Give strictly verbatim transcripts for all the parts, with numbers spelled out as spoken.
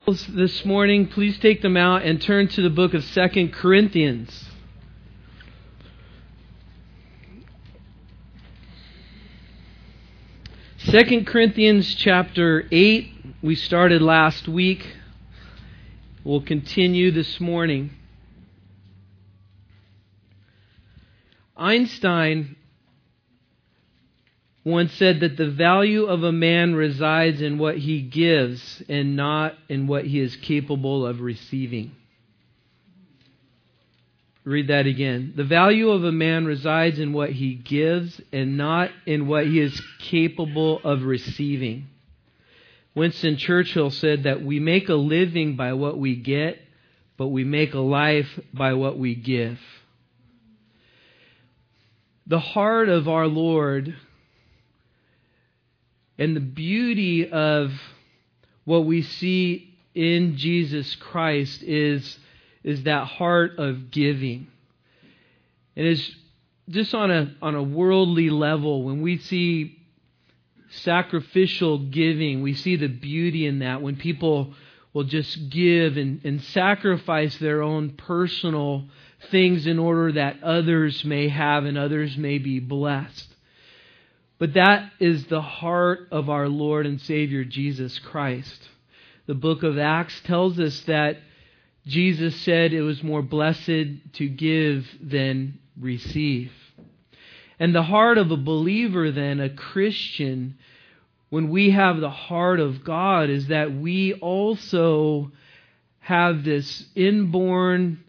This morning, please take them out and turn to the book of Second Corinthians. Second Corinthians chapter eight. We started last week. We'll continue this morning. Einstein once said that the value of a man resides in what he gives and not in what he is capable of receiving. Read that again. The value of a man resides in what he gives and not in what he is capable of receiving. Winston Churchill said that we make a living by what we get, but we make a life by what we give. The heart of our Lord and the beauty of what we see in Jesus Christ is, is that heart of giving. And it's just on a, on a worldly level, when we see sacrificial giving, we see the beauty in that. When people will just give and, and sacrifice their own personal things in order that others may have and others may be blessed. But that is the heart of our Lord and Savior Jesus Christ. The book of Acts tells us that Jesus said it was more blessed to give than receive. And the heart of a believer then, a Christian, when we have the heart of God, is that we also have this inborn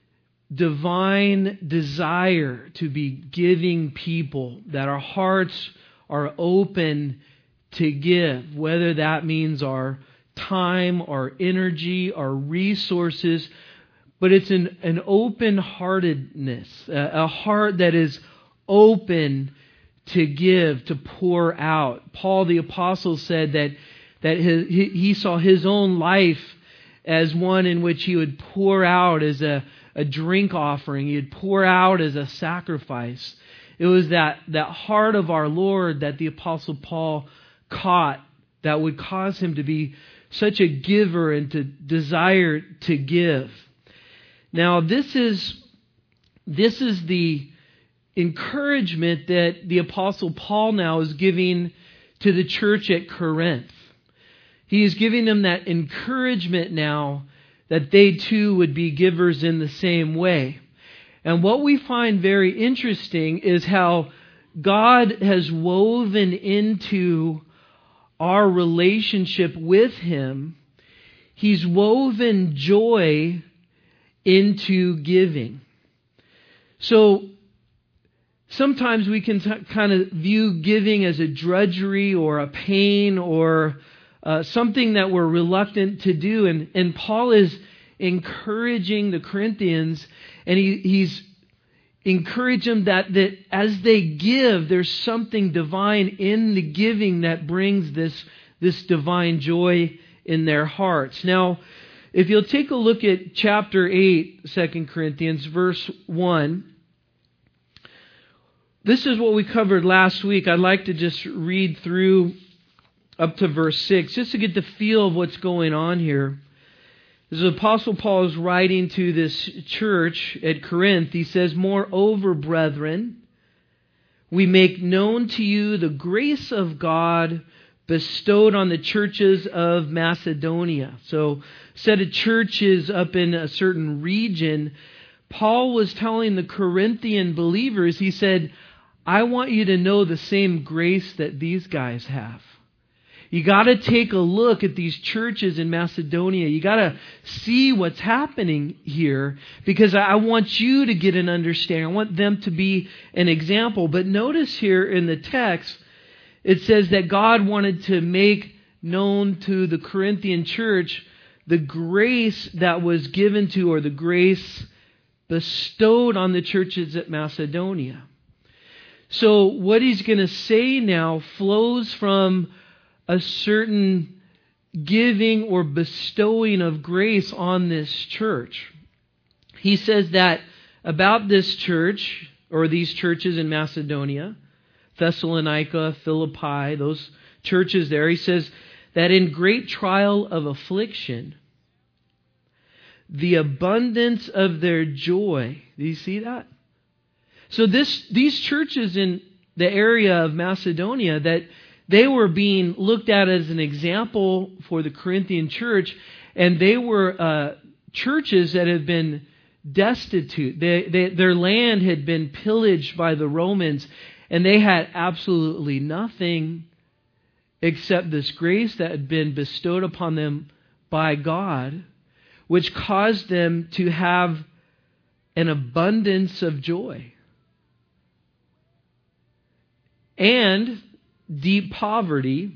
divine desire to be giving people, that our hearts are open to give, whether that means our time, our energy, our resources, but it's an, an open-heartedness, a, a heart that is open to give, to pour out. Paul the Apostle said that, that his, he saw his own life as one in which he would pour out as a a drink offering. He'd pour out as a sacrifice. It was that, that heart of our Lord that the Apostle Paul caught that would cause him to be such a giver and to desire to give. Now, this is, this is the encouragement that the Apostle Paul now is giving to the church at Corinth. He is giving them that encouragement now that they too would be givers in the same way. And what we find very interesting is how God has woven into our relationship with Him, He's woven joy into giving. So sometimes we can t- kind of view giving as a drudgery or a pain or Uh, something that we're reluctant to do. And, and Paul is encouraging the Corinthians, and he, he's encouraging them that, that as they give, there's something divine in the giving that brings this, this divine joy in their hearts. Now, if you'll take a look at chapter eight, Second Corinthians, verse one, this is what we covered last week. I'd like to just read through up to verse six, just to get the feel of what's going on here. As the Apostle Paul is writing to this church at Corinth, he says, "Moreover, brethren, we make known to you the grace of God bestowed on the churches of Macedonia." So, set of churches up in a certain region. Paul was telling the Corinthian believers, he said, I want you to know the same grace that these guys have. You got to take a look at these churches in Macedonia. You got to see what's happening here, because I want you to get an understanding. I want them to be an example. But notice here in the text, it says that God wanted to make known to the Corinthian church the grace that was given to, or the grace bestowed on the churches at Macedonia. So what he's going to say now flows from a certain giving or bestowing of grace on this church. He says that about this church, or these churches in Macedonia, Thessalonica, Philippi, those churches there, he says that in great trial of affliction, the abundance of their joy. Do you see that? So this these churches in the area of Macedonia, that they were being looked at as an example for the Corinthian church, and they were uh, churches that had been destitute. They, they, their land had been pillaged by the Romans, and they had absolutely nothing except this grace that had been bestowed upon them by God, which caused them to have an abundance of joy and deep poverty,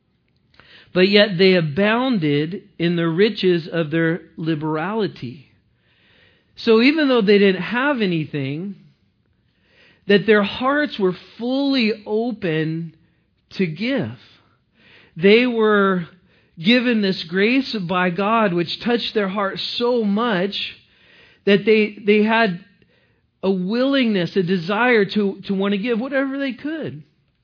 but yet they abounded in the riches of their liberality. So even though they didn't have anything, that their hearts were fully open to give. They were given this grace by God, which touched their heart so much that they they had a willingness, a desire to, to want to give whatever they could.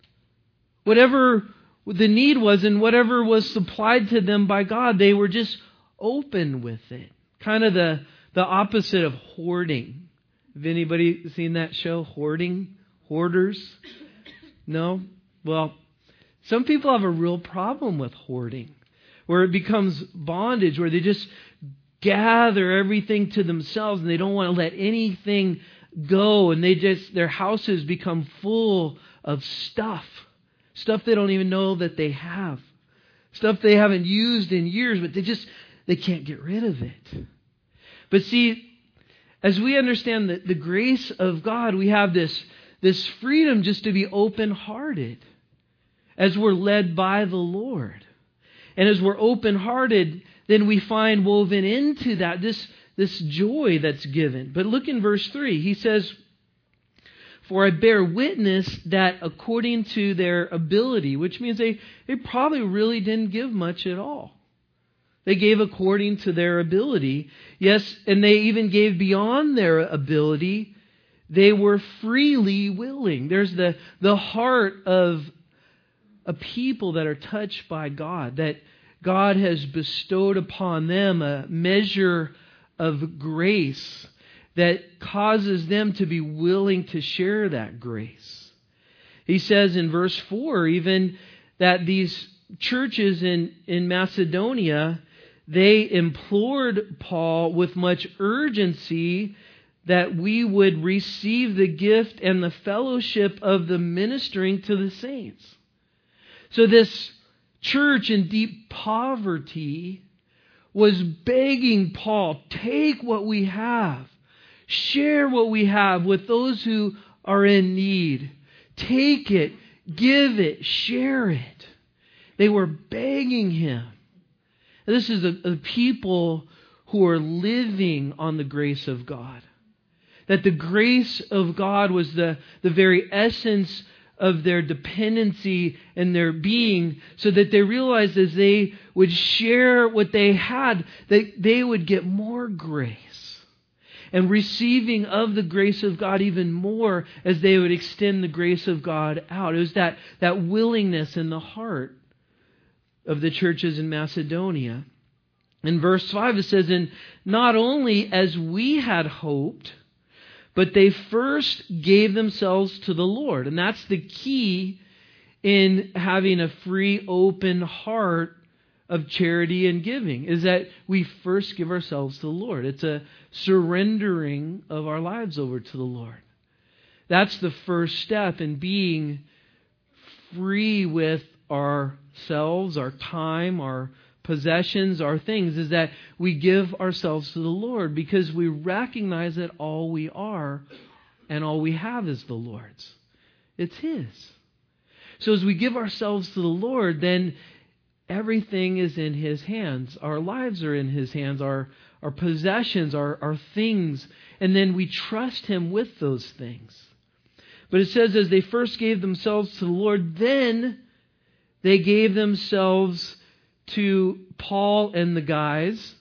Whatever the need was and whatever was supplied to them by God, they were just open with it. Kind of the, the opposite of hoarding. Have anybody seen that show, Hoarding? Hoarders? No? Well, some people have a real problem with hoarding, where it becomes bondage, where they just gather everything to themselves and they don't want to let anything go, and they just their houses become full of stuff. Stuff they don't even know that they have. Stuff they haven't used in years, but they just they can't get rid of it. But see, as we understand the, the grace of God, we have this, this freedom just to be open-hearted as we're led by the Lord. And as we're open-hearted, then we find woven into that this, this joy that's given. But look in verse three. He says, "For I bear witness that according to their ability," which means they, they probably really didn't give much at all. They gave according to their ability. Yes, and they even gave beyond their ability. They were freely willing. There's the, the heart of a people that are touched by God, that God has bestowed upon them a measure of grace that causes them to be willing to share that grace. He says in verse four even that these churches in, in Macedonia, they implored Paul with much urgency that we would receive the gift and the fellowship of the ministering to the saints. So this church in deep poverty was begging Paul, take what we have. Share what we have with those who are in need. Take it, give it, share it. They were begging him. This is a, a people who are living on the grace of God. That the grace of God was the, the very essence of their dependency and their being, so that they realized as they would share what they had, that they would get more grace. And receiving of the grace of God even more as they would extend the grace of God out. It was that, that willingness in the heart of the churches in Macedonia. In verse five it says, "And not only as we had hoped, but they first gave themselves to the Lord." And that's the key in having a free, open heart of charity and giving, is that we first give ourselves to the Lord. It's a surrendering of our lives over to the Lord. That's the first step in being free with ourselves, our time, our possessions, our things, is that we give ourselves to the Lord because we recognize that all we are and all we have is the Lord's. It's His. So as we give ourselves to the Lord, then everything is in His hands. Our lives are in His hands, our, our possessions, our, our things, and then we trust Him with those things. But it says as they first gave themselves to the Lord, then they gave themselves to Paul and the guys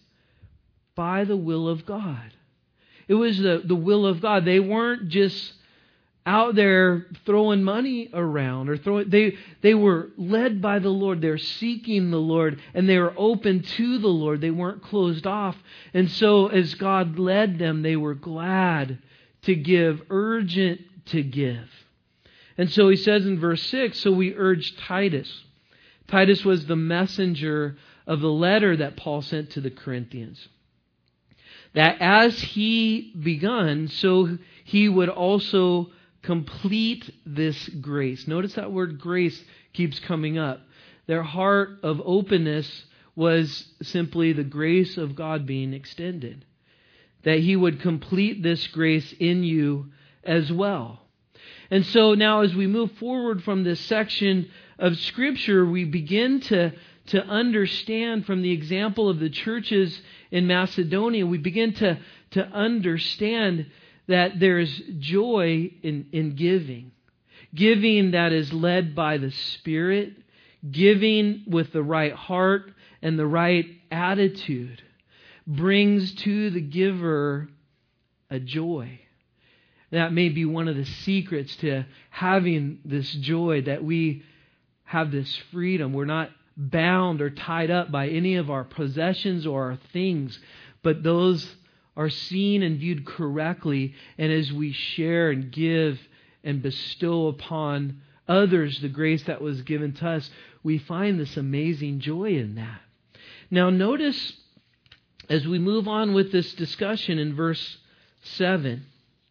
by the will of God. It was the, the will of God. They weren't just out there throwing money around or throwing. They they were led by the Lord. They're seeking the Lord, and they were open to the Lord. They weren't closed off. And so, as God led them, they were glad to give, urgent to give. And so he says in verse six, so we urge Titus. Titus was the messenger of the letter that Paul sent to the Corinthians. That as he begun, so he would also complete this grace. Notice that word grace keeps coming up. Their heart of openness was simply the grace of God being extended. That he would complete this grace in you as well. And so now as we move forward from this section of Scripture, we begin to, to understand from the example of the churches in Macedonia, we begin to, to understand that there is joy in, in giving. Giving that is led by the Spirit, giving with the right heart and the right attitude brings to the giver a joy. That may be one of the secrets to having this joy, that we have this freedom. We're not bound or tied up by any of our possessions or our things, but those are seen and viewed correctly. And as we share and give and bestow upon others the grace that was given to us, we find this amazing joy in that. Now notice as we move on with this discussion in verse seven,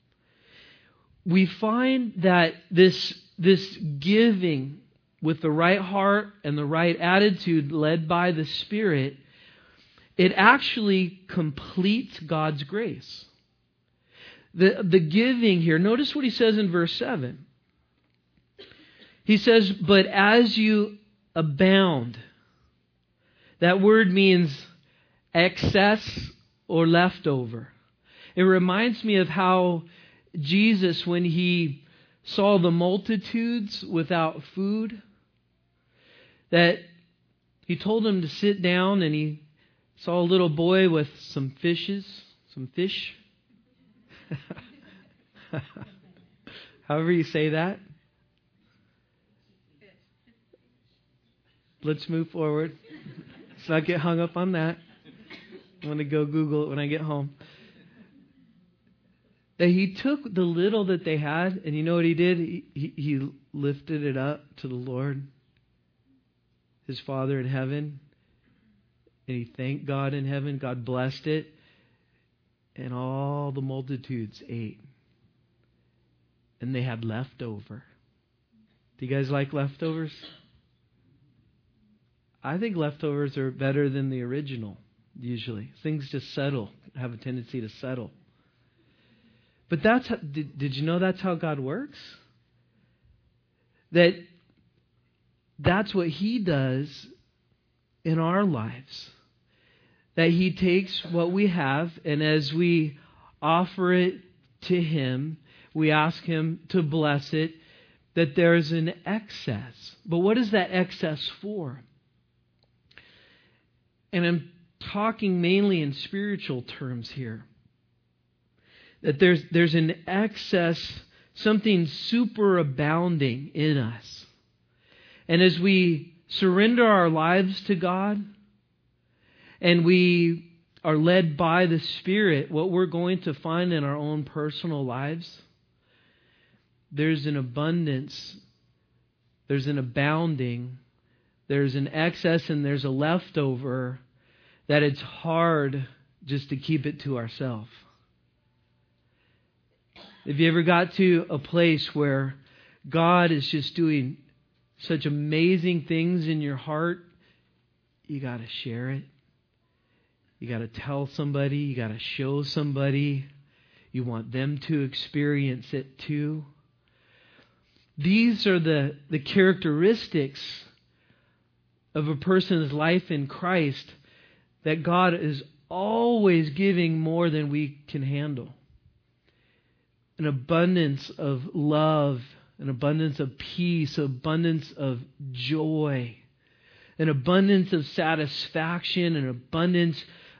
we find that this, this giving with the right heart and the right attitude led by the Spirit, it actually completes God's grace. The, the giving here, notice what he says in verse seven. He says, but as you abound. That word means excess or leftover. It reminds me of how Jesus, when he saw the multitudes without food, that he told them to sit down, and he saw a little boy with some fishes, some fish. However you say that. Let's move forward. Let's not get hung up on that. I'm going to go Google it when I get home. That he took the little that they had, and you know what he did? He, he, he lifted it up to the Lord, his Father in heaven, and he thanked God in heaven. God blessed it, and all the multitudes ate, and they had leftover. Do you guys like leftovers? I think leftovers are better than the original, usually. Things just settle, have a tendency to settle. But that's how, did, did you know that's how God works? That that's what He does in our lives. That He takes what we have, and as we offer it to Him, we ask Him to bless it, that there's an excess. But what is that excess for? And I'm talking mainly in spiritual terms here. That there's there's an excess, something superabounding in us. And as we surrender our lives to God, and we are led by the Spirit, what we're going to find in our own personal lives, there's an abundance, there's an abounding, there's an excess, and there's a leftover that it's hard just to keep it to ourselves. Have you ever got to a place where God is just doing such amazing things in your heart? You got to share it. You got to tell somebody. You got to show somebody. You want them to experience it too. These are the, the characteristics of a person's life in Christ, that God is always giving more than we can handle. An abundance of love, an abundance of peace, abundance of joy, an abundance of satisfaction, an abundance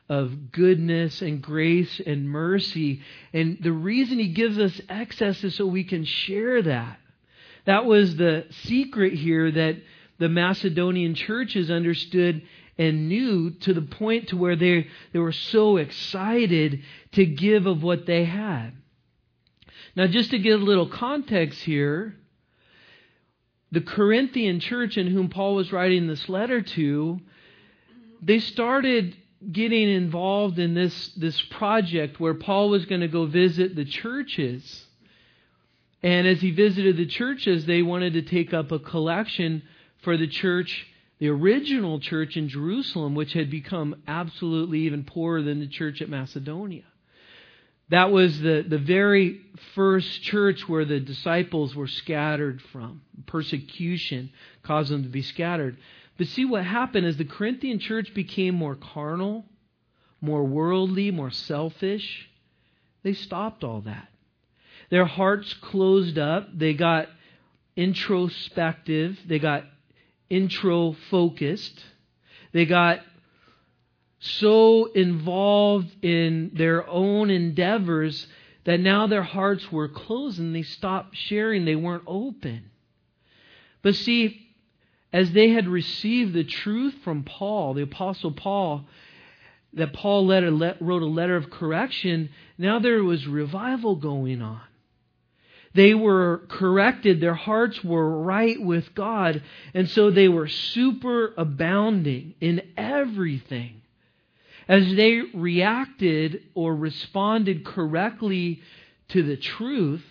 of goodness and grace and mercy. And the reason He gives us excess is so we can share that. That was the secret here that the Macedonian churches understood and knew, to the point to where they, they were so excited to give of what they had. Now, just to give a little context here, the Corinthian church in whom Paul was writing this letter to, they started getting involved in this, this project where Paul was going to go visit the churches. And as he visited the churches, they wanted to take up a collection for the church, the original church in Jerusalem, which had become absolutely even poorer than the church at Macedonia. That was the, the very first church where the disciples were scattered from. Persecution caused them to be scattered. But see, what happened is the Corinthian church became more carnal, more worldly, more selfish. They stopped all that. Their hearts closed up. They got introspective. They got intro-focused. They got so involved in their own endeavors that now their hearts were closed and they stopped sharing. They weren't open. But see, as they had received the truth from Paul, the Apostle Paul, that Paul letter, wrote a letter of correction, now there was revival going on. They were corrected. Their hearts were right with God. And so they were super abounding in everything. As they reacted or responded correctly to the truth,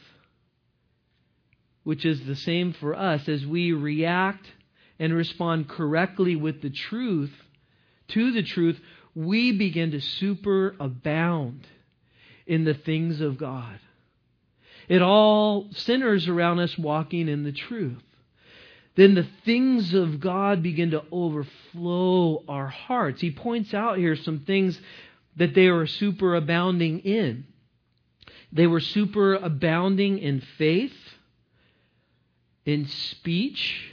which is the same for us, as we react and respond correctly with the truth, to the truth, we begin to super abound in the things of God. It all centers around us walking in the truth. Then the things of God begin to overflow our hearts. He points out here some things that they were super abounding in. They were super abounding in faith, in speech,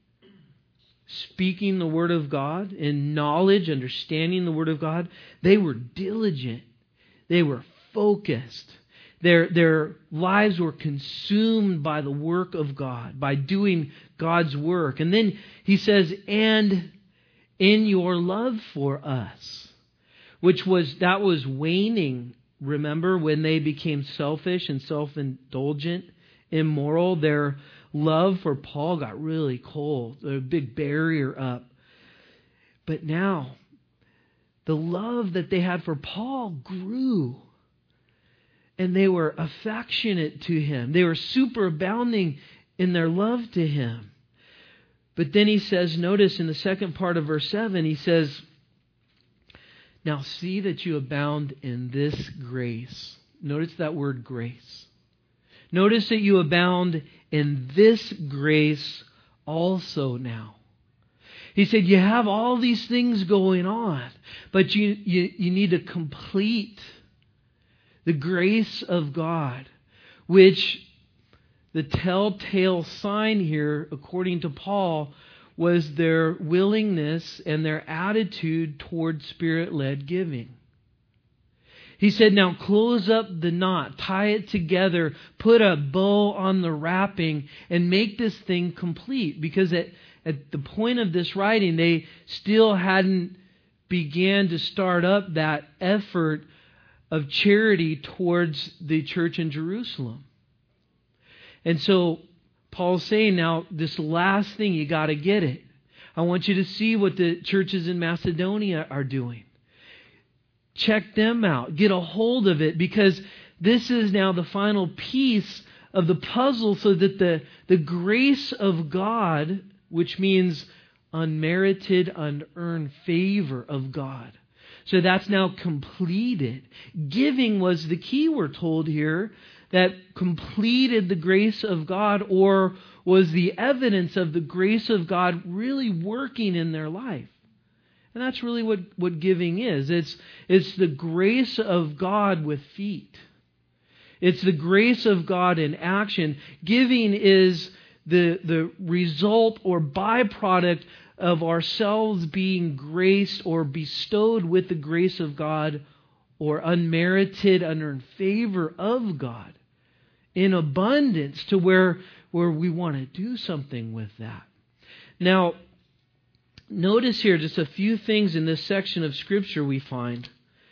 speaking the Word of God, in knowledge, understanding the Word of God. They were diligent. They were focused. Their, their lives were consumed by the work of God, by doing God's work. And then he says, and in your love for us, which was, that was waning. Remember when they became selfish and self-indulgent, immoral, their love for Paul got really cold. There was a big barrier up. But now, the love that they had for Paul grew. And they were affectionate to him. They were superabounding in their love to him. But then he says, notice in the second part of verse seven, he says, now see that you abound in this grace. Notice that word grace. Notice that you abound in this grace also now. He said, you have all these things going on, but you, you, you need to complete the grace of God, which the telltale sign here, according to Paul, was their willingness and their attitude toward Spirit-led giving. He said, now close up the knot, tie it together, put a bow on the wrapping, and make this thing complete. Because at, at the point of this writing, they still hadn't began to start up that effort of charity towards the church in Jerusalem. And so Paul's saying, now this last thing, you got to get it. I want you to see what the churches in Macedonia are doing. Check them out. Get a hold of it, because this is now the final piece of the puzzle, so that the, the grace of God, which means unmerited, unearned favor of God, so that's now completed. Giving was the key, we're told here, that completed the grace of God, or was the evidence of the grace of God really working in their life. And that's really what, what giving is. It's, it's the grace of God with feet. It's the grace of God in action. Giving is the, the result or byproduct of ourselves being graced or bestowed with the grace of God, or unmerited, unearned favor of God in abundance, to where, where we want to do something with that. Now, notice here just a few things in this section of Scripture we find.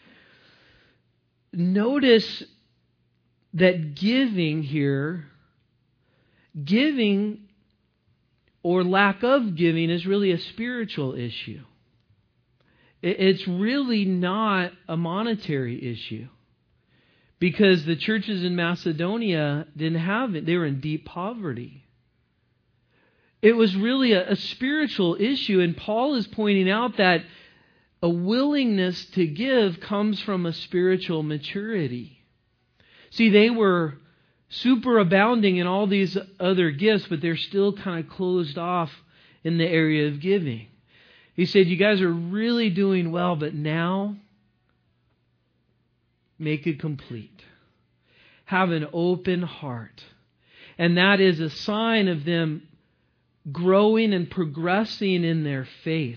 Notice that giving here, giving or lack of giving, is really a spiritual issue. It's really not a monetary issue, because the churches in Macedonia didn't have it. They were in deep poverty. It was really a, a spiritual issue, and Paul is pointing out that a willingness to give comes from a spiritual maturity. See, they were superabounding in all these other gifts, but they're still kind of closed off in the area of giving. He said, you guys are really doing well, but now make it complete. Have an open heart. And that is a sign of them growing and progressing in their faith,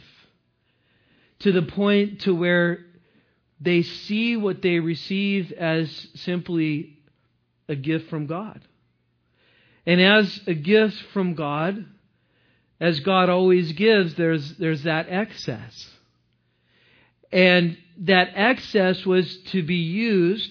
to the point to where they see what they receive as simply a gift from God. And as a gift from God, as God always gives, there's there's that excess. And that excess was to be used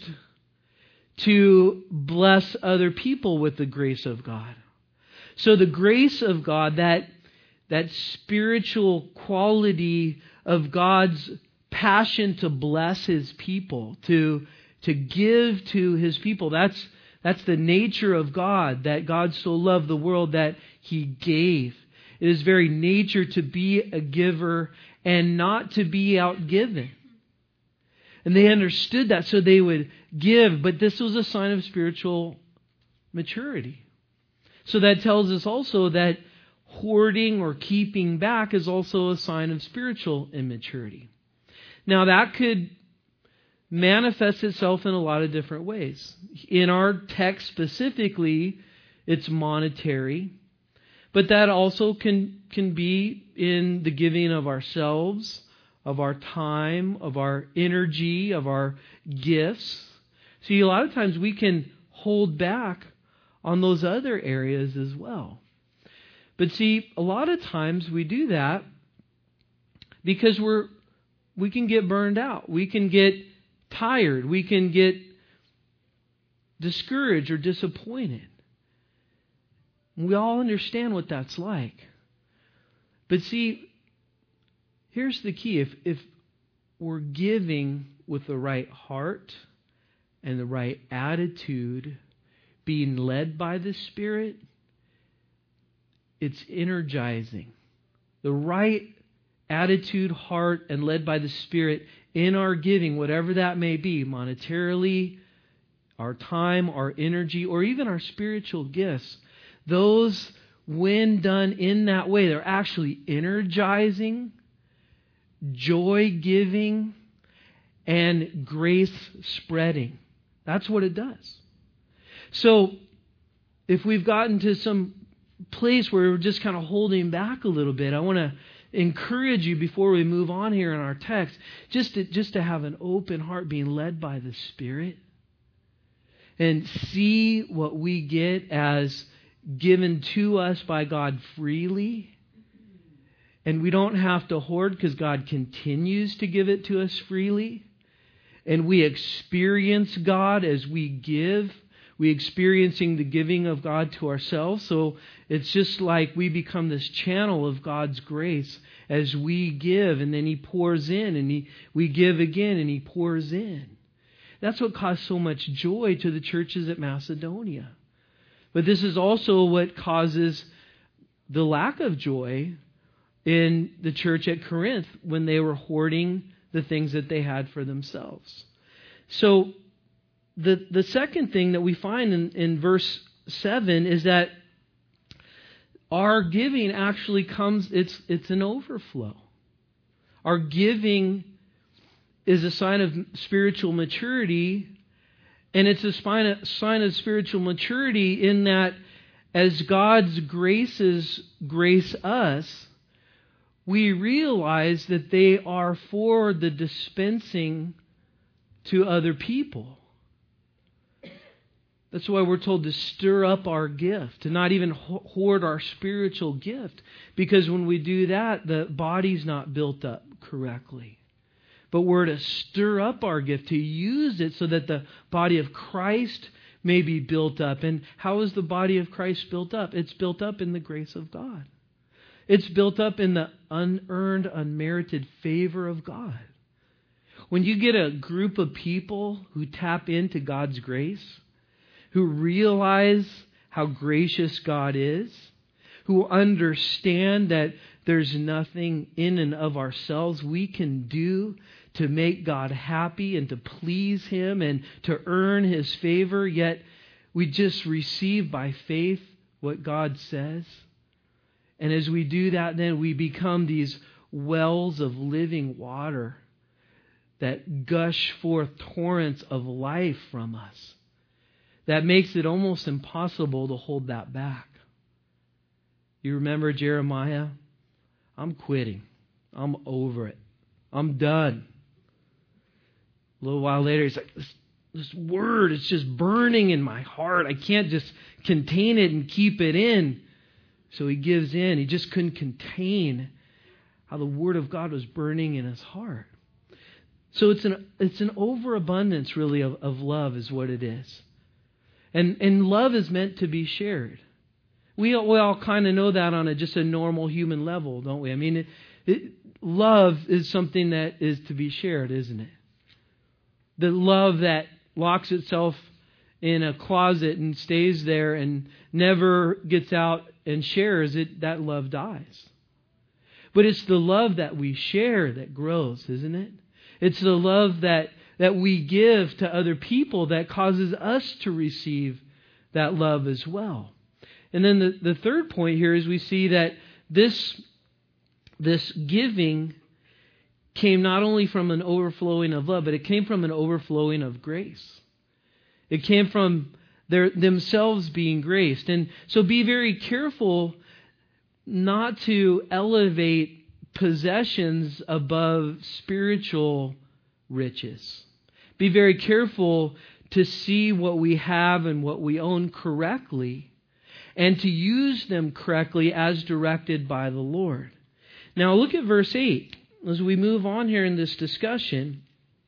to bless other people with the grace of God. So the grace of God, that, that spiritual quality of God's passion to bless His people, to, to give to His people, that's That's the nature of God, that God so loved the world that He gave. It is very nature to be a giver and not to be outgiven. And they understood that, so they would give. But this was a sign of spiritual maturity. So that tells us also that hoarding or keeping back is also a sign of spiritual immaturity. Now, that could manifests itself in a lot of different ways. In our text specifically, it's monetary, but that also can, can be in the giving of ourselves, of our time, of our energy, of our gifts. See, a lot of times we can hold back on those other areas as well. But see, a lot of times we do that because we're we can get burned out. We can get tired. We can get discouraged or disappointed. We all understand what that's like. But see, here's the key. If, if we're giving with the right heart and the right attitude, being led by the Spirit, it's energizing. The right attitude, heart, and led by the Spirit in our giving, whatever that may be, monetarily, our time, our energy, or even our spiritual gifts, those, when done in that way, they're actually energizing, joy-giving, and grace-spreading. That's what it does. So, if we've gotten to some place where we're just kind of holding back a little bit, I want to encourage you before we move on here in our text, just to, just to have an open heart, being led by the Spirit, and see what we get as given to us by God freely. And we don't have to hoard, because God continues to give it to us freely. And we experience God as we give. We experiencing the giving of God to ourselves. So it's just like we become this channel of God's grace as we give, and then He pours in, and he, we give again, and He pours in. That's what caused so much joy to the churches at Macedonia. But this is also what causes the lack of joy in the church at Corinth when they were hoarding the things that they had for themselves. So the, the second thing that we find in, in verse seven is that our giving actually comes, it's, it's an overflow. Our giving is a sign of spiritual maturity, and it's a sign of, sign of spiritual maturity in that as God's graces grace us, we realize that they are for the dispensing to other people. That's why we're told to stir up our gift, to not even hoard our spiritual gift. Because when we do that, the body's not built up correctly. But we're to stir up our gift, to use it so that the body of Christ may be built up. And how is the body of Christ built up? It's built up in the grace of God. It's built up in the unearned, unmerited favor of God. When you get a group of people who tap into God's grace, who realize how gracious God is, who understand that there's nothing in and of ourselves we can do to make God happy and to please Him and to earn His favor, yet we just receive by faith what God says. And as we do that, then we become these wells of living water that gush forth torrents of life from us. That makes it almost impossible to hold that back. You remember Jeremiah? I'm quitting. I'm over it. I'm done. A little while later, he's like, this, this word, it's just burning in my heart. I can't just contain it and keep it in. So he gives in. He just couldn't contain how the Word of God was burning in his heart. So it's an it's an overabundance, really, of, of love is what it is. And and love is meant to be shared. We all, we all kind of know that on a just a normal human level, don't we? I mean, it, it, love is something that is to be shared, isn't it? The love that locks itself in a closet and stays there and never gets out and shares it, that love dies. But it's the love that we share that grows, isn't it? It's the love that, that we give to other people that causes us to receive that love as well. And then the, the third point here is we see that this, this giving came not only from an overflowing of love, but it came from an overflowing of grace. It came from their themselves being graced. And so be very careful not to elevate possessions above spiritual riches. Be very careful to see what we have and what we own correctly and to use them correctly as directed by the Lord. Now look at verse eight as we move on here in this discussion.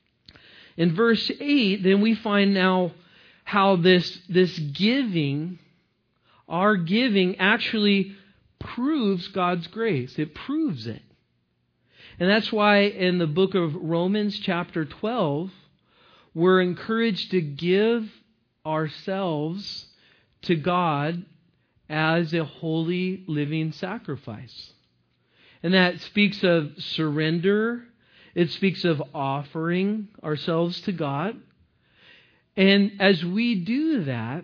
In verse eight, then we find now how this, this giving, our giving, actually proves God's grace. It proves it. And that's why in the book of Romans chapter twelve, we're encouraged to give ourselves to God as a holy living sacrifice. And that speaks of surrender. It speaks of offering ourselves to God. And as we do that,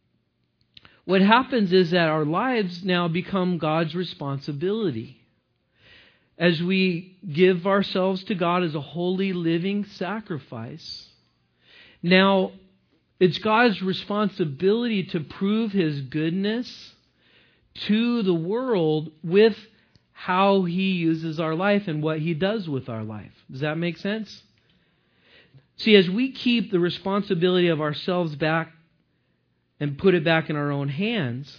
what happens is that our lives now become God's responsibility. As we give ourselves to God as a holy living sacrifice, now it's God's responsibility to prove His goodness to the world with how He uses our life and what He does with our life. Does that make sense? See, as we keep the responsibility of ourselves back and put it back in our own hands,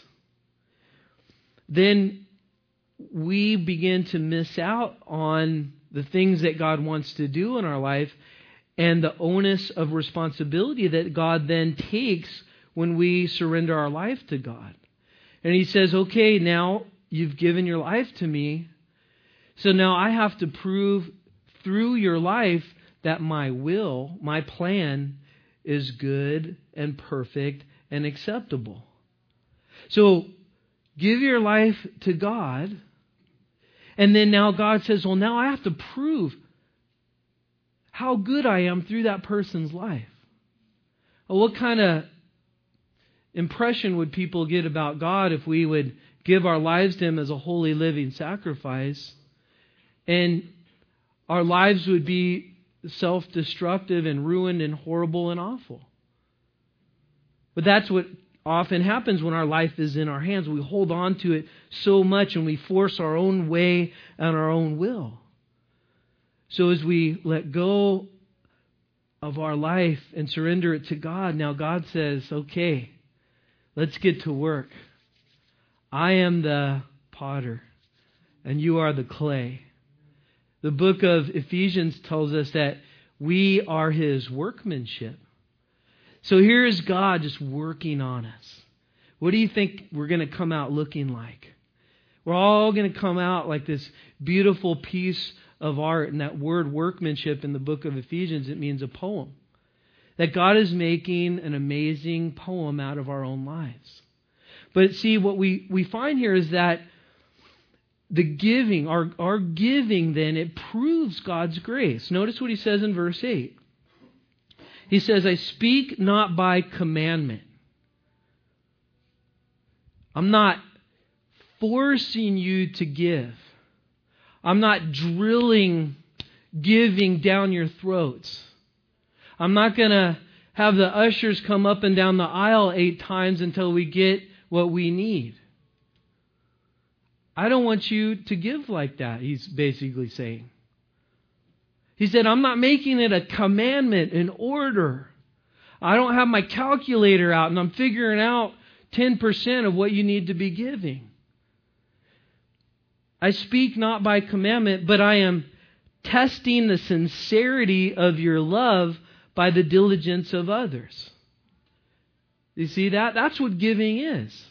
then we begin to miss out on the things that God wants to do in our life and the onus of responsibility that God then takes when we surrender our life to God. And He says, okay, now you've given your life to me, so now I have to prove through your life that my will, my plan, is good and perfect and acceptable. So give your life to God, and then now God says, well, now I have to prove how good I am through that person's life. Well, what kind of impression would people get about God if we would give our lives to Him as a holy living sacrifice, and our lives would be self-destructive and ruined and horrible and awful? But that's what often happens when our life is in our hands. We hold on to it so much and we force our own way and our own will. So as we let go of our life and surrender it to God, now God says, okay, let's get to work. I am the potter and you are the clay. The book of Ephesians tells us that we are His workmanship. So here is God just working on us. What do you think we're going to come out looking like? We're all going to come out like this beautiful piece of art. And that word workmanship in the book of Ephesians, it means a poem. That God is making an amazing poem out of our own lives. But see, what we, we find here is that the giving, our, our giving then, it proves God's grace. Notice what he says in verse eight. He says, I speak not by commandment. I'm not forcing you to give. I'm not drilling giving down your throats. I'm not going to have the ushers come up and down the aisle eight times until we get what we need. I don't want you to give like that, he's basically saying. He said, I'm not making it a commandment, an order. I don't have my calculator out and I'm figuring out ten percent of what you need to be giving. I speak not by commandment, but I am testing the sincerity of your love by the diligence of others. You see that? That's what giving is.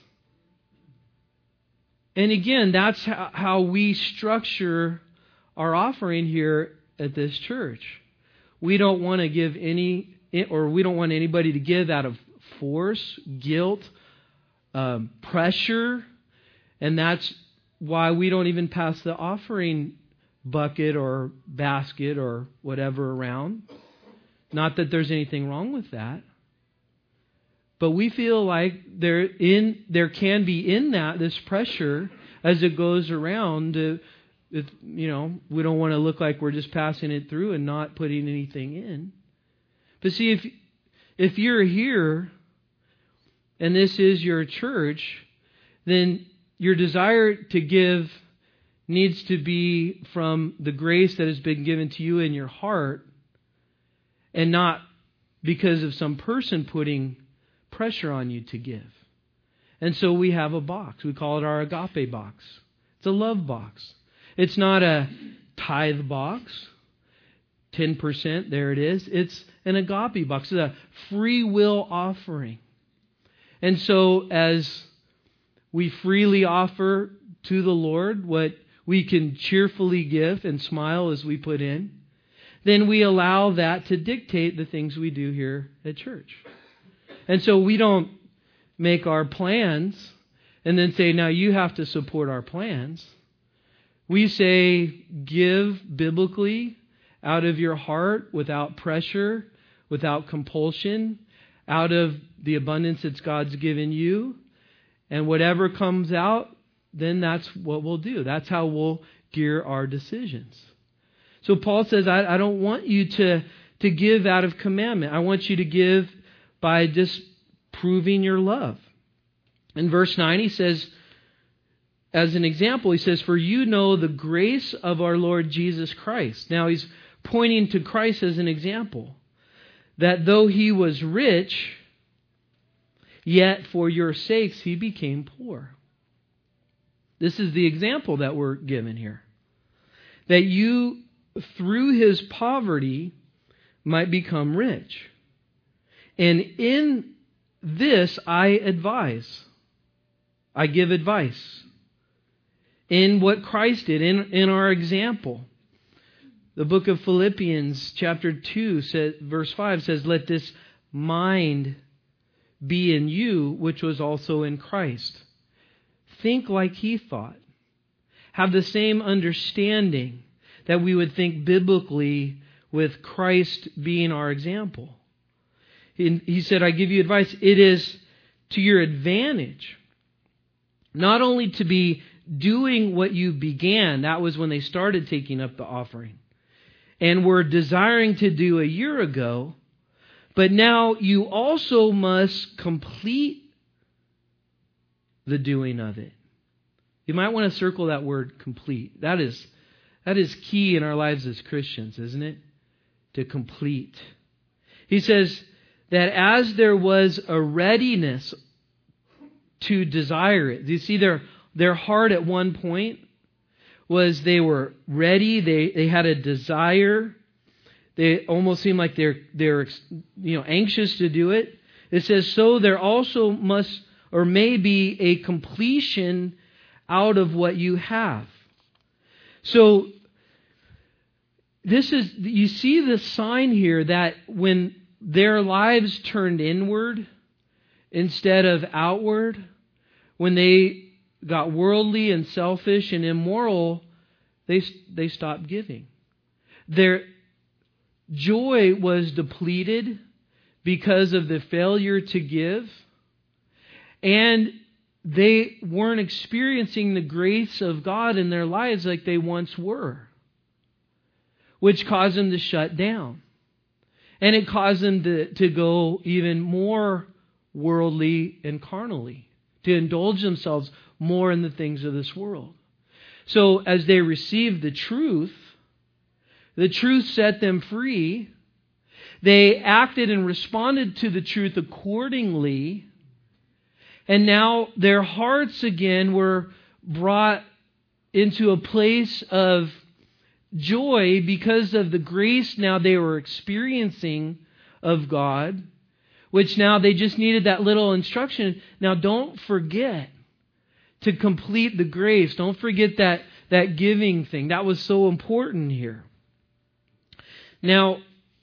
And again, that's how we structure our offering here at this church. We don't want to give any, or we don't want anybody to give out of force, guilt, um, pressure, and that's why we don't even pass the offering bucket or basket or whatever around. Not that there's anything wrong with that. But we feel like there in there can be in that this pressure as it goes around. Uh, it, you know, we don't want to look like we're just passing it through and not putting anything in. But see, if if you're here and this is your church, then your desire to give needs to be from the grace that has been given to you in your heart, and not because of some person putting pressure on you to give. And so we have a box. We call it our agape box. It's a love box. It's not a tithe box. ten percent, there it is. It's an agape box. It's a free will offering. And so as we freely offer to the Lord what we can cheerfully give and smile as we put in, then we allow that to dictate the things we do here at church. And so we don't make our plans and then say, now you have to support our plans. We say, give biblically out of your heart, without pressure, without compulsion, out of the abundance that God's given you. And whatever comes out, then that's what we'll do. That's how we'll gear our decisions. So Paul says, I, I don't want you to, to give out of commandment. I want you to give by just proving your love. In verse nine, he says, as an example, he says, for you know the grace of our Lord Jesus Christ. Now he's pointing to Christ as an example. That though he was rich, yet for your sakes he became poor. This is the example that we're given here. That you, through his poverty, might become rich. And in this I advise. I give advice. In what Christ did, in, in our example. The book of Philippians chapter two, says, verse five says, let this mind be in you, which was also in Christ. Think like he thought. Have the same understanding that we would think biblically with Christ being our example. He, he said, I give you advice. It is to your advantage not only to be doing what you began. That was when they started taking up the offering. And were desiring to do a year ago. But now you also must complete the doing of it. You might want to circle that word complete. That is, that is key in our lives as Christians, isn't it? To complete. He says that as there was a readiness to desire it. Do you see their, their heart at one point was they were ready. They, they had a desire. They almost seem like they're, they're you know, anxious to do it. It says, so there also must or may be a completion out of what you have. So this is, you see the sign here that when their lives turned inward instead of outward, when they got worldly and selfish and immoral, they they stopped giving. Their joy was depleted because of the failure to give, and they weren't experiencing the grace of God in their lives like they once were, which caused them to shut down. And it caused them to, to go even more worldly and carnally, to indulge themselves more in the things of this world. So as they received the truth, the truth set them free. They acted and responded to the truth accordingly. And now their hearts again were brought into a place of joy because of the grace now they were experiencing of God, which now they just needed that little instruction. Now don't forget to complete the grace. Don't forget that, that giving thing. That was so important here. Now,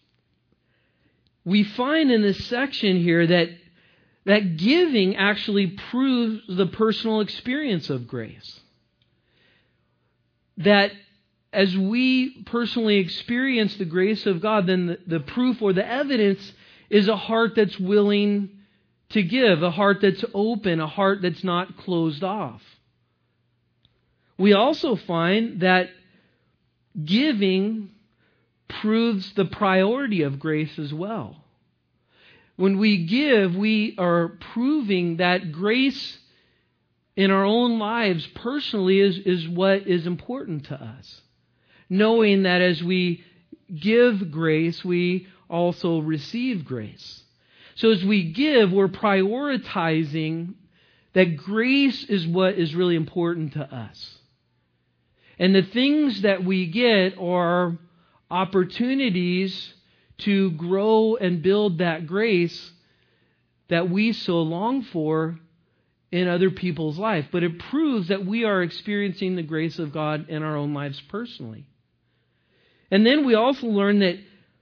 we find in this section here that that giving actually proves the personal experience of grace. That as we personally experience the grace of God, then the, the proof or the evidence is a heart that's willing to give, a heart that's open, a heart that's not closed off. We also find that giving proves the priority of grace as well. When we give, we are proving that grace in our own lives personally is, is what is important to us. Knowing that as we give grace, we also receive grace. So as we give, we're prioritizing that grace is what is really important to us. And the things that we get are opportunities to grow and build that grace that we so long for in other people's life. But it proves that we are experiencing the grace of God in our own lives personally. And then we also learn that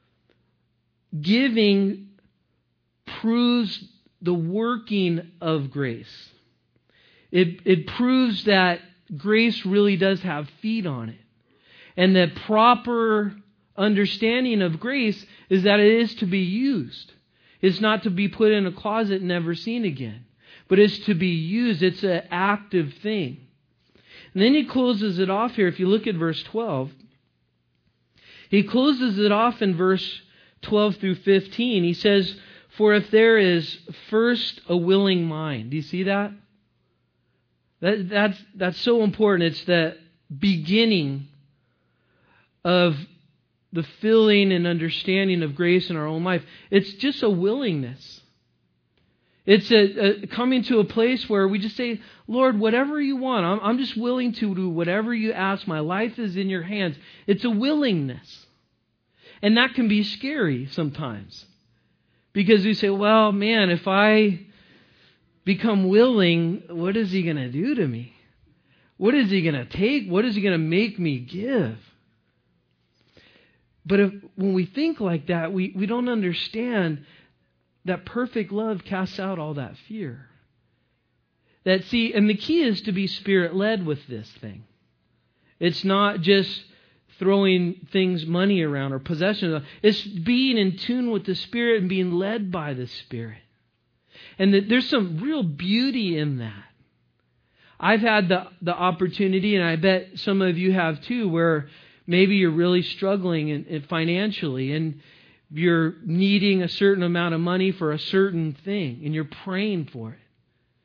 giving proves the working of grace. It, it proves that grace really does have feet on it. And that proper understanding of grace is that it is to be used. It's not to be put in a closet and never seen again. But it's to be used. It's an active thing. And then he closes it off here. If you look at verse twelve, he closes it off in verse twelve through fifteen. He says, for if there is first a willing mind. Do you see that? that that's, that's so important. It's the beginning of the filling and understanding of grace in our own life. It's just a willingness. It's a, a coming to a place where we just say, Lord, whatever you want, I'm, I'm just willing to do whatever you ask. My life is in your hands. It's a willingness. And that can be scary sometimes. Because we say, well, man, if I become willing, what is he going to do to me? What is he going to take? What is he going to make me give? But if, when we think like that, we, we don't understand that perfect love casts out all that fear. That see, and the key is to be Spirit-led with this thing. It's not just throwing things, money around or possessions. It's being in tune with the Spirit and being led by the Spirit. And that there's some real beauty in that. I've had the, the opportunity, and I bet some of you have too, where maybe you're really struggling in, in financially and you're needing a certain amount of money for a certain thing and you're praying for it.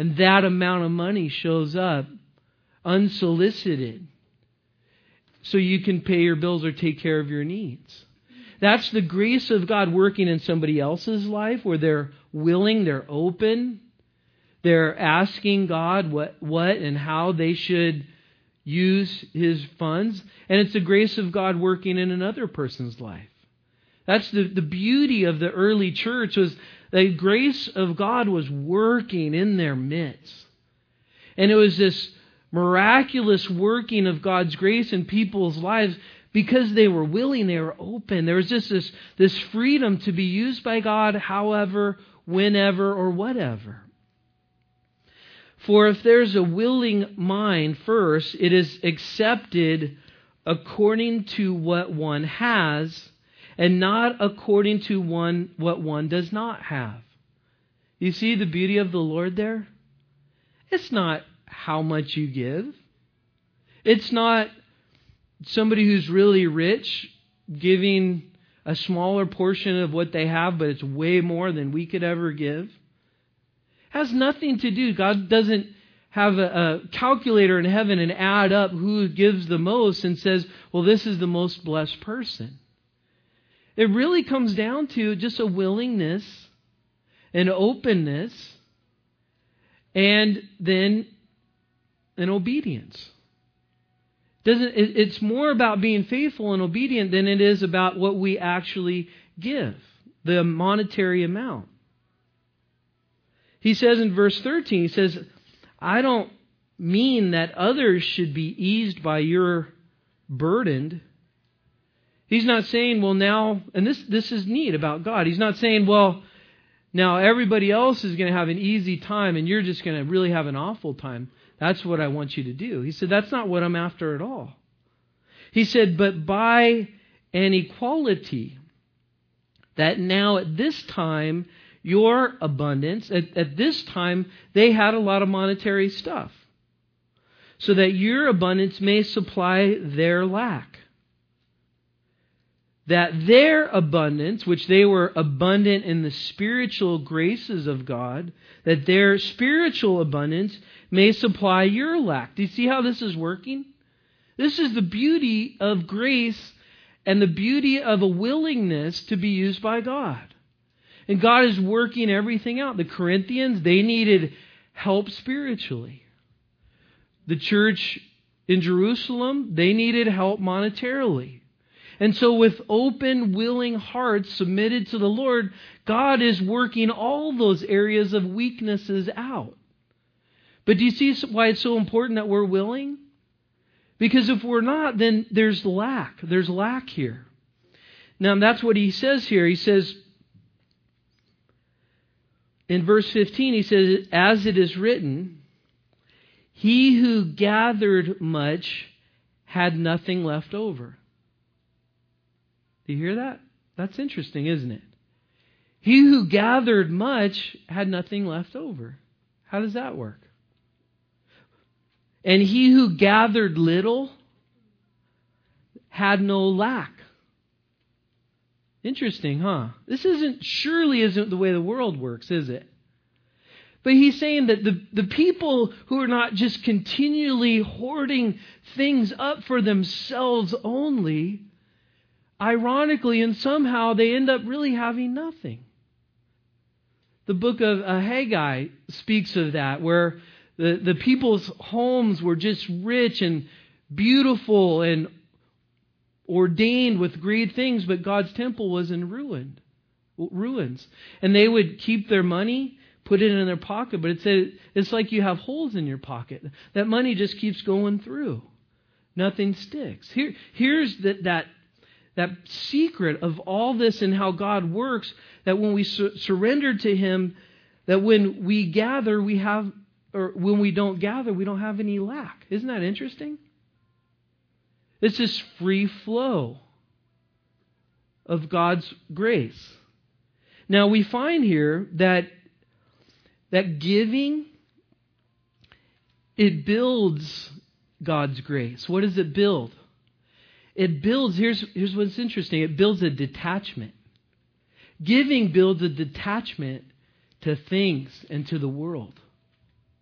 And that amount of money shows up unsolicited so you can pay your bills or take care of your needs. That's the grace of God working in somebody else's life where they're willing, they're open, they're asking God what, what and how they should use His funds. And it's the grace of God working in another person's life. That's the, the beauty of the early church, was the grace of God was working in their midst. And it was this miraculous working of God's grace in people's lives because they were willing, they were open. There was just this, this freedom to be used by God however, whenever, or whatever. For if there's a willing mind first, it is accepted according to what one has and not according to one what one does not have. You see the beauty of the Lord there? It's not how much you give. It's not somebody who's really rich giving a smaller portion of what they have, but it's way more than we could ever give. It has nothing to do. God doesn't have a, a calculator in heaven and add up who gives the most and says, well, this is the most blessed person. It really comes down to just a willingness, an openness, and then an obedience. Doesn't it, it's more about being faithful and obedient than it is about what we actually give, the monetary amount. He says in verse thirteen, he says, I don't mean that others should be eased by your burden. He's not saying, well, now, and this, this is neat about God. He's not saying, well, now everybody else is going to have an easy time and you're just going to really have an awful time. That's what I want you to do. He said, that's not what I'm after at all. He said, but by an equality, that now at this time, your abundance, at, at this time, they had a lot of monetary stuff, so that your abundance may supply their lack. That their abundance, which they were abundant in the spiritual graces of God, that their spiritual abundance may supply your lack. Do you see how this is working? This is the beauty of grace and the beauty of a willingness to be used by God. And God is working everything out. The Corinthians, they needed help spiritually. The church in Jerusalem, they needed help monetarily. And so with open, willing hearts submitted to the Lord, God is working all those areas of weaknesses out. But do you see why it's so important that we're willing? Because if we're not, then there's lack. There's lack here. Now that's what he says here. He says, in verse fifteen, he says, as it is written, he who gathered much had nothing left over. Do you hear that? That's interesting, isn't it? He who gathered much had nothing left over. How does that work? And he who gathered little had no lack. Interesting, huh? This isn't, surely isn't the way the world works, is it? But he's saying that the, the people who are not just continually hoarding things up for themselves only, ironically and somehow they end up really having nothing. The book of uh, Haggai speaks of that, where the, the people's homes were just rich and beautiful and ordained with great things, but God's temple was in ruin, ruins. And they would keep their money, put it in their pocket, but it said it's like you have holes in your pocket. That money just keeps going through. Nothing sticks. Here, here's that that that secret of all this and how God works, that when we su- surrender to Him, that when we gather, we have, or when we don't gather, we don't have any lack. Isn't that interesting? It's this free flow of God's grace. Now we find here that that giving, it builds God's grace. What does it build? It builds, here's, here's what's interesting, it builds a detachment. Giving builds a detachment to things and to the world.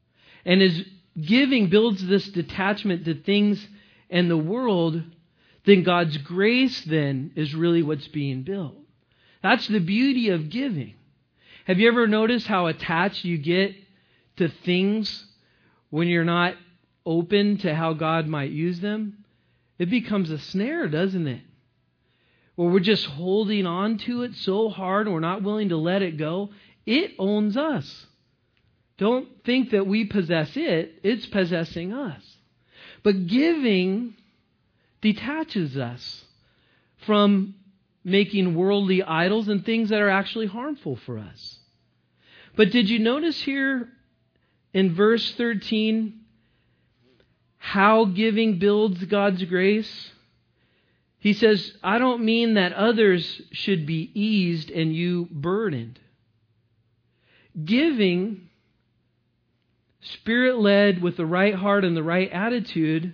And as giving builds this detachment to things and the world, then God's grace then is really what's being built. That's the beauty of giving. Have you ever noticed how attached you get to things when you're not open to how God might use them? It becomes a snare, doesn't it? Where we're just holding on to it so hard and we're not willing to let it go. It owns us. Don't think that we possess it. It's possessing us. But giving detaches us from making worldly idols and things that are actually harmful for us. But did you notice here in verse thirteen how giving builds God's grace? He says, I don't mean that others should be eased and you burdened. Giving, Spirit-led with the right heart and the right attitude,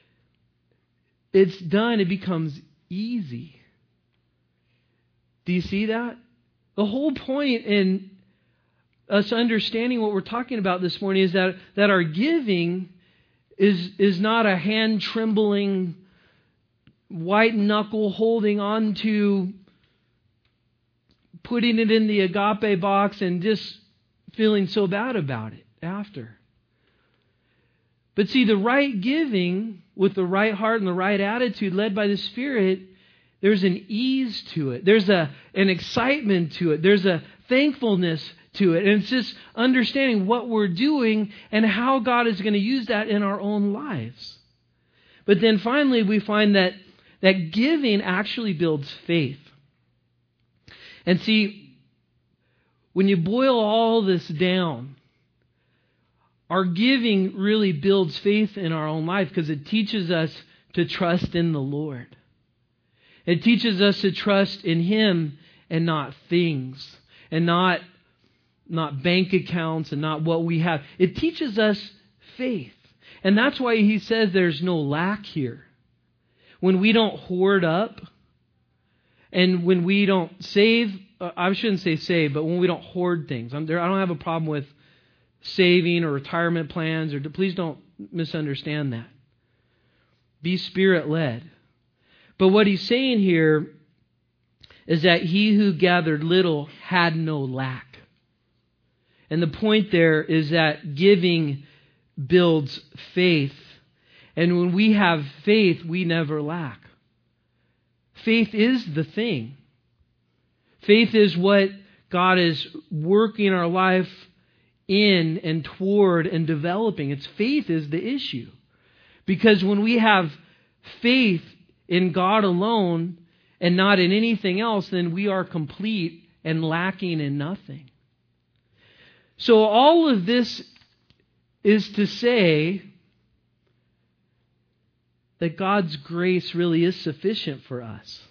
it's done, it becomes easy. Do you see that? The whole point in us understanding what we're talking about this morning is that, that our giving is, is not a hand-trembling, white-knuckle holding on to putting it in the agape box and just feeling so bad about it after. But see, the right giving with the right heart and the right attitude led by the Spirit, there's an ease to it. There's a an excitement to it. There's a thankfulness to it. And it's just understanding what we're doing and how God is going to use that in our own lives. But then finally, we find that, that giving actually builds faith. And see, when you boil all this down, our giving really builds faith in our own life because it teaches us to trust in the Lord. It teaches us to trust in Him and not things, and not, not bank accounts and not what we have. It teaches us faith. And that's why He says there's no lack here. When we don't hoard up and when we don't save, I shouldn't say save, but when we don't hoard things. I'm there, I don't have a problem with saving or retirement plans, or please don't misunderstand that. Be Spirit-led. But what He's saying here is that he who gathered little had no lack. And the point there is that giving builds faith. And when we have faith, we never lack. Faith is the thing. Faith is what God is working our life in and toward and developing. It's faith is the issue. Because when we have faith in God alone and not in anything else, then we are complete and lacking in nothing. So all of this is to say that God's grace really is sufficient for us.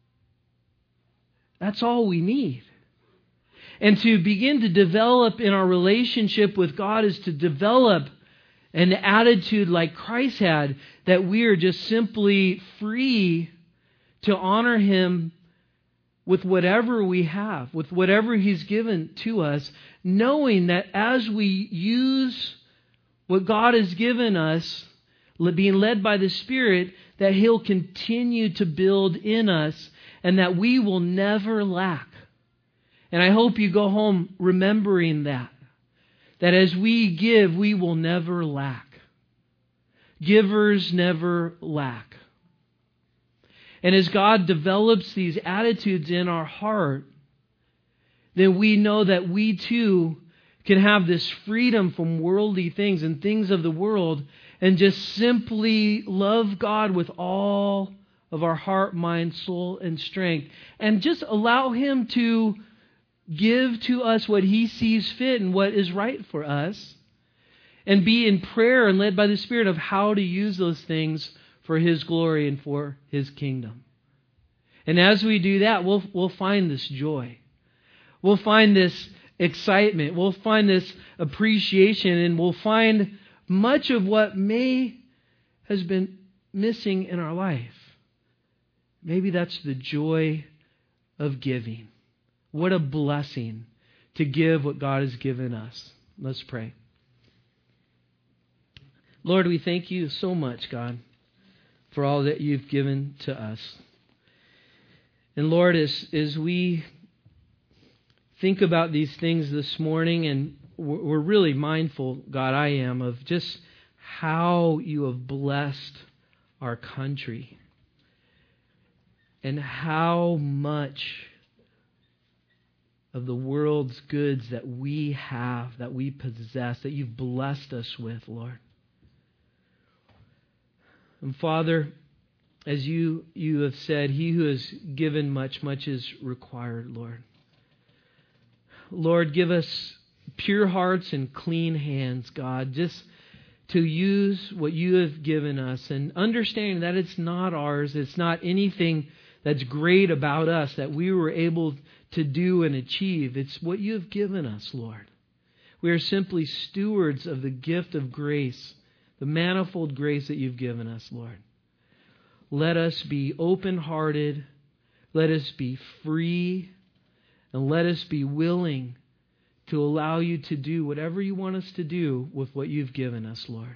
That's all we need. And to begin to develop in our relationship with God is to develop an attitude like Christ had, that we are just simply free to honor Him with whatever we have, with whatever He's given to us, knowing that as we use what God has given us, being led by the Spirit, that He'll continue to build in us and that we will never lack. And I hope you go home remembering that. That as we give, we will never lack. Givers never lack. And as God develops these attitudes in our heart, then we know that we too can have this freedom from worldly things and things of the world and just simply love God with all of our heart, mind, soul, and strength. And just allow Him to give to us what He sees fit and what is right for us. And be in prayer and led by the Spirit of how to use those things for His glory and for His kingdom. And as we do that, we'll, we'll find this joy. We'll find this excitement. We'll find this appreciation. And we'll find much of what may has been missing in our life. Maybe that's the joy of giving. What a blessing to give what God has given us. Let's pray. Lord, we thank you so much, God, for all that you've given to us. And Lord, as, as we think about these things this morning, and we're really mindful, God, I am, of just how you have blessed our country and how much of the world's goods that we have, that we possess, that you've blessed us with, Lord. And Father, as you, you have said, he who has given much, much is required, Lord. Lord, give us pure hearts and clean hands, God, just to use what you have given us and understanding that it's not ours, it's not anything that's great about us that we were able to do and achieve. It's what you have given us, Lord. We are simply stewards of the gift of grace, the manifold grace that you've given us, Lord. Let us be open-hearted, let us be free, and let us be willing to allow you to do whatever you want us to do with what you've given us, Lord.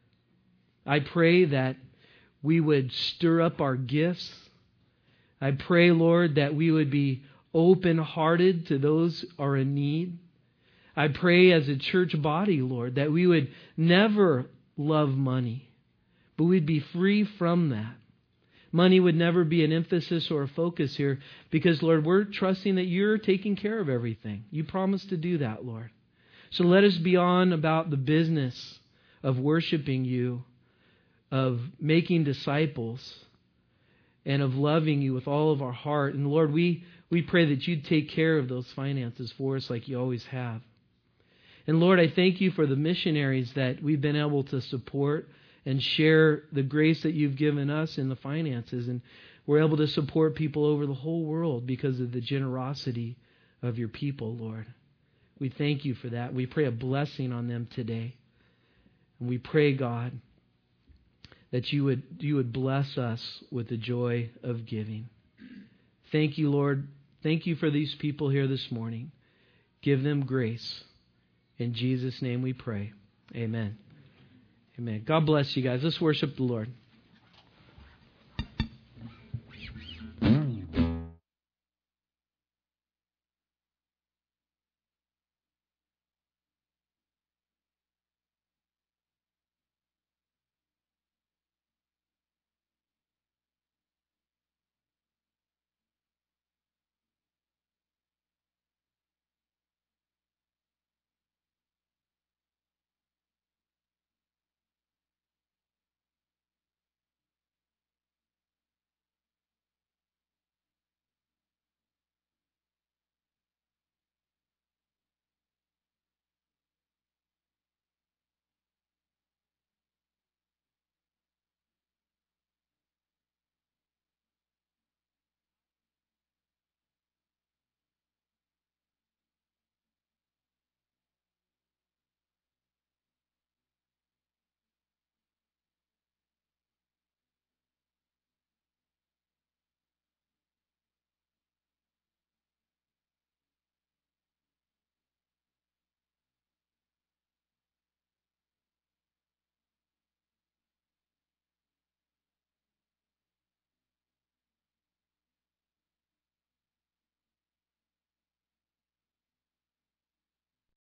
I pray that we would stir up our gifts. I pray, Lord, that we would be open-hearted to those who are in need. I pray as a church body, Lord, that we would never love money, but we'd be free from that. Money would never be an emphasis or a focus here because, Lord, we're trusting that you're taking care of everything. You promised to do that, Lord. So let us be on about the business of worshiping you, of making disciples, and of loving you with all of our heart. And Lord, we, we pray that you'd take care of those finances for us like you always have. And Lord, I thank you for the missionaries that we've been able to support and share the grace that you've given us in the finances. And we're able to support people over the whole world because of the generosity of your people, Lord. We thank you for that. We pray a blessing on them today. And we pray, God, that you would, you would bless us with the joy of giving. Thank you, Lord. Thank you for these people here this morning. Give them grace. In Jesus' name we pray. Amen. Amen. God bless you guys. Let's worship the Lord.